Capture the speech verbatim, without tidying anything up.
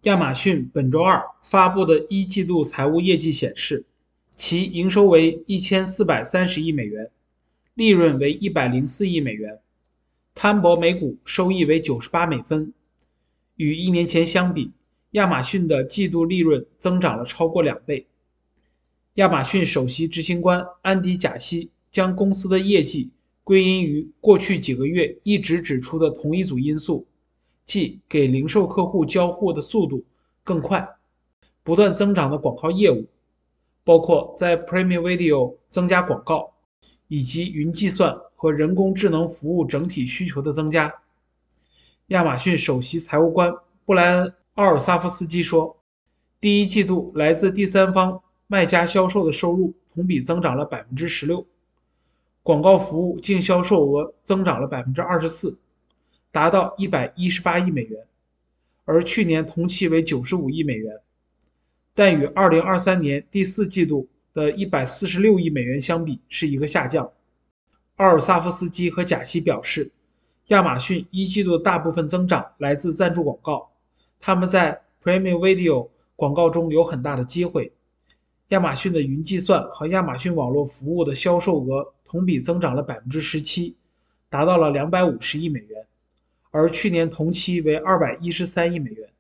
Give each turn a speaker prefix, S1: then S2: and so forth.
S1: 亚马逊本周二发布的一季度财务业绩显示，其营收为一千四百三十亿美元，利润为一百零四亿美元，摊薄每股收益为九十八美分。与一年前相比，亚马逊的季度利润增长了超过两倍。亚马逊首席执行官安迪·贾西将公司的业绩归因于过去几个月一直指出的同一组因素，即给零售客户交货的速度更快，不断增长的广告业务，包括在 Premium Video 增加广告，以及云计算和人工智能服务整体需求的增加。亚马逊首席财务官布莱恩·奥尔萨夫斯基说，第一季度来自第三方卖家销售的收入同比增长了 百分之十六， 广告服务净销售额增长了 百分之二十四， 达到一百一十八亿美元，而去年同期为九十五亿美元，但与二零二三年第四季度的一百四十六亿美元相比是一个下降。奥尔萨夫斯基和贾西表示，亚马逊一季度的大部分增长来自赞助广告，他们在 Premium Video 广告中有很大的机会。亚马逊的云计算和亚马逊网络服务的销售额同比增长了 百分之十七， 达到了两百五十亿美元，而去年同期为二百一十三亿美元。